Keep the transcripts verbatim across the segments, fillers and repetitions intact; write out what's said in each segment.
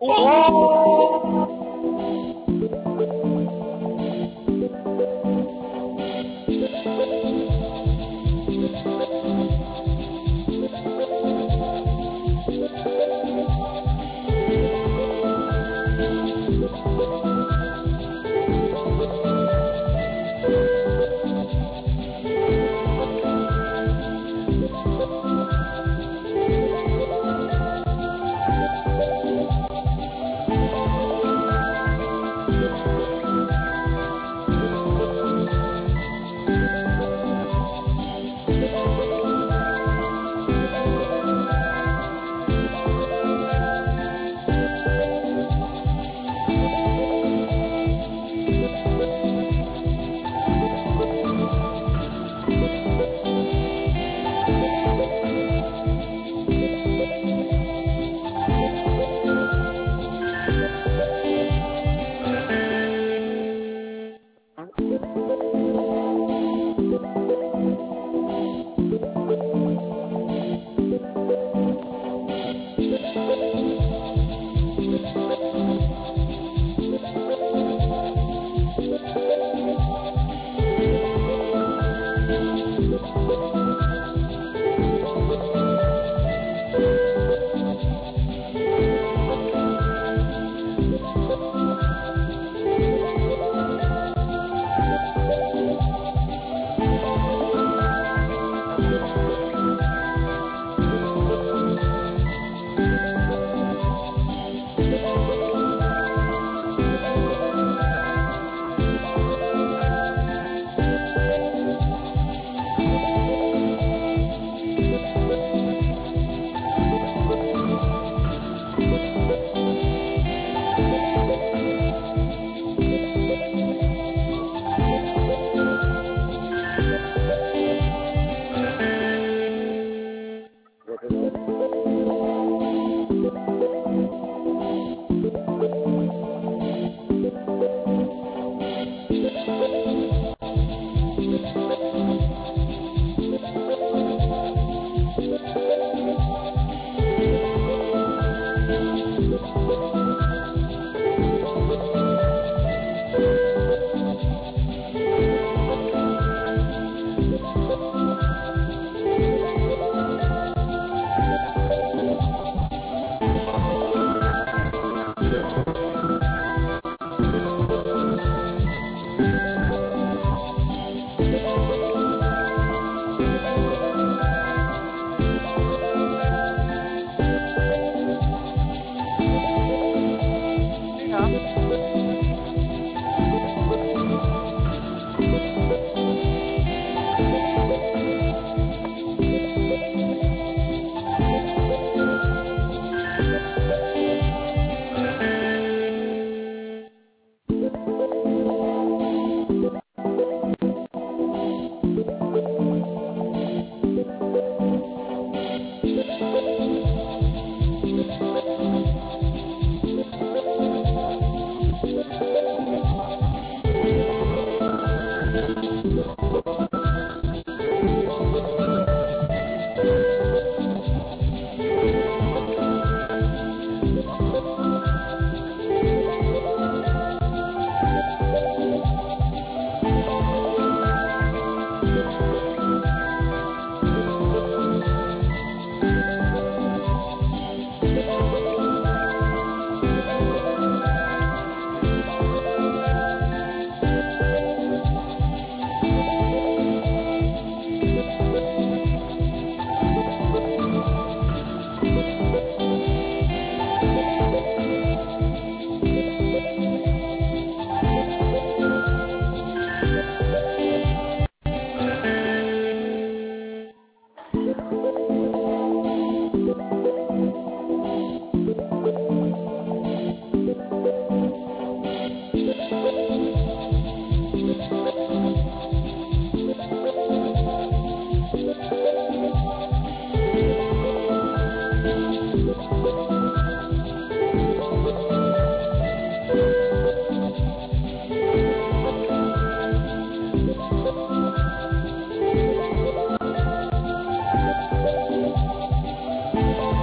Thank you.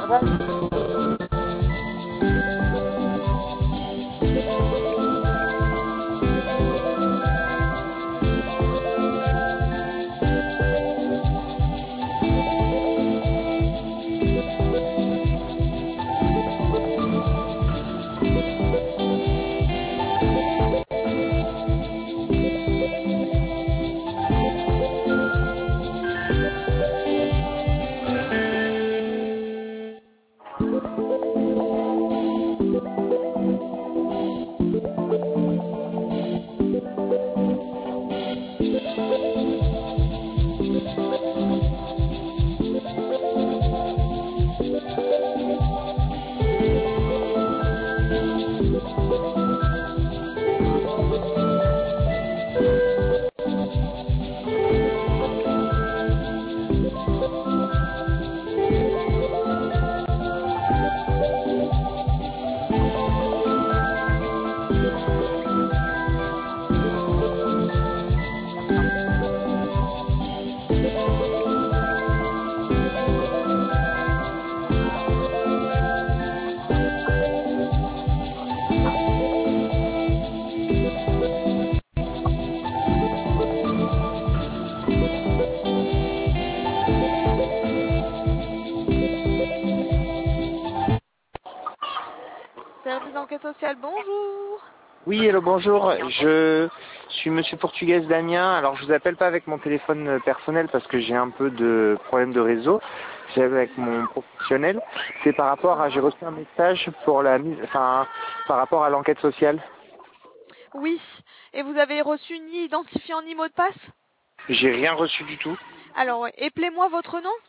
Service d'enquête sociale, bonjour. Oui, hello, bonjour. Je suis Monsieur Portugaise Damien. Alors, je vous appelle pas avec mon téléphone personnel parce que j'ai un peu de problème de réseau. C'est avec mon professionnel. C'est par rapport à, j'ai reçu un message pour la mise, enfin, par rapport à l'enquête sociale. Oui. Et vous avez reçu ni identifiant ni mot de passe? J'ai rien reçu du tout. Alors, appelez-moi votre nom.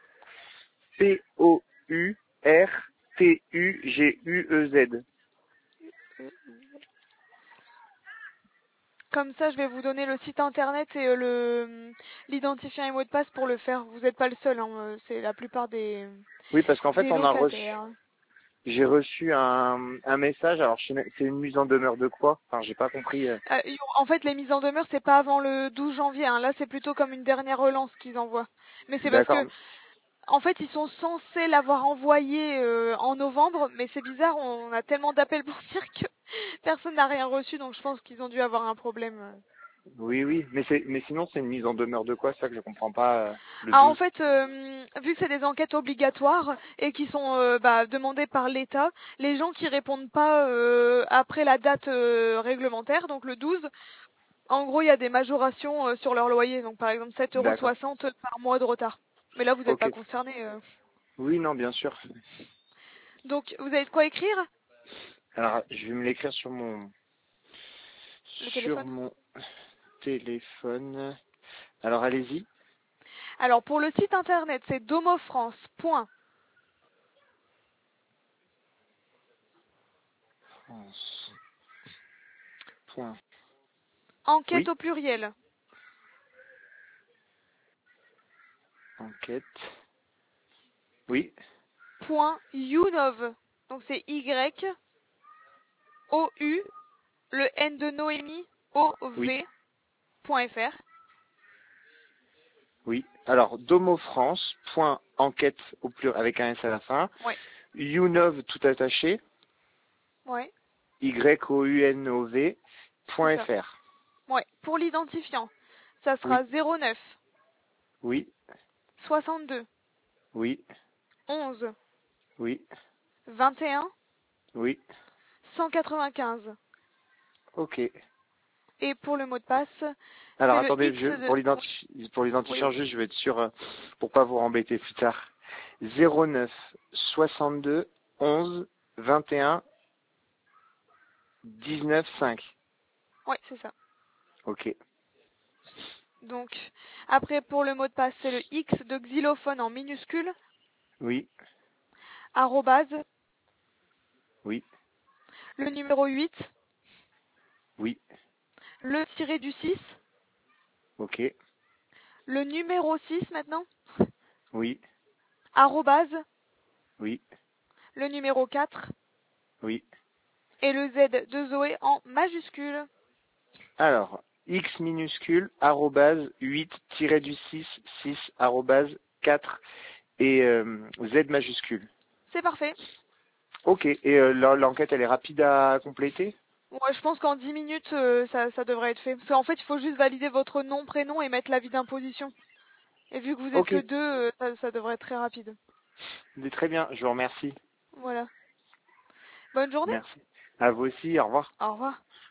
P O U R T U G U E Z. Comme ça, je vais vous donner le site internet et le l'identifiant et mot de passe pour le faire. Vous n'êtes pas le seul, hein. C'est la plupart des Oui, parce qu'en fait, des on a reçu, locataires. j'ai reçu un, un message. Alors, c'est une mise en demeure de quoi? Enfin, j'ai pas compris. Euh, en fait, les mises en demeure, c'est pas avant le douze janvier. Hein. Là, c'est plutôt comme une dernière relance qu'ils envoient. Mais c'est parce D'accord. que, en fait, ils sont censés l'avoir envoyé euh, en novembre, mais c'est bizarre. On a tellement d'appels pour dire que personne n'a rien reçu, donc je pense qu'ils ont dû avoir un problème. Oui, oui, mais c'est, mais sinon c'est une mise en demeure de quoi, ça que je comprends pas. Euh, le Ah, en douze. fait, euh, vu que c'est des enquêtes obligatoires et qui sont euh, bah, demandées par l'État, les gens qui répondent pas euh, après la date euh, réglementaire, donc le douze, en gros, il y a des majorations euh, sur leur loyer. Donc, par exemple, sept euros D'accord. soixante par mois de retard. Mais là, vous n'êtes Ok. pas concerné. euh. Oui, non, bien sûr. Donc, vous avez de quoi écrire? Alors, je vais me l'écrire sur mon Le sur téléphone. mon téléphone. Alors, allez-y. Alors, pour le site internet, c'est domofrance. France. Point. Enquête Oui. au pluriel. Enquête. Oui. Point Younov. Donc, c'est Y O U, le N de Noémie, O Oui. V. .fr. Oui. Alors, domofrance. Point enquête au pluriel avec un S à la fin. Ouais. Younov tout attaché. Ouais. Y O U N O V. C'est Point ça. fr. Ouais. Pour l'identifiant, ça Oui. sera zéro neuf Oui. soixante-deux Oui. onze Oui. vingt et un Oui. cent quatre-vingt-quinze. Ok. Et pour le mot de passe, Alors c'est le attendez, X je, de... pour l'identifier, pour Oui, l'identifiant juste, je vais être sûr, euh, pour pas vous embêter plus tard. zéro neuf soixante-deux onze vingt et un dix-neuf cinq. ouais, c'est ça. Ok. Donc, après, pour le mot de passe, c'est le X de xylophone en minuscule, Oui. arrobase, Oui. le numéro huit, Oui. le tiré du six, Ok. le numéro six maintenant, Oui. arrobase, Oui. le numéro quatre, Oui. et le Z de Zoé en majuscule. Alors, X minuscule, arrobase, huit, tiré du six, six, arrobase, quatre, et euh, Z majuscule. C'est parfait. Ok, et euh, l'en- l'enquête, elle est rapide à compléter? Ouais, je pense qu'en dix minutes, euh, ça, ça devrait être fait. Parce qu'en fait, il faut juste valider votre nom, prénom et mettre l'avis d'imposition. Et vu que vous êtes Ok, que deux, euh, ça, ça devrait être très rapide. très bien, je vous remercie. Voilà. Bonne journée. Merci. À vous aussi, au revoir. Au revoir.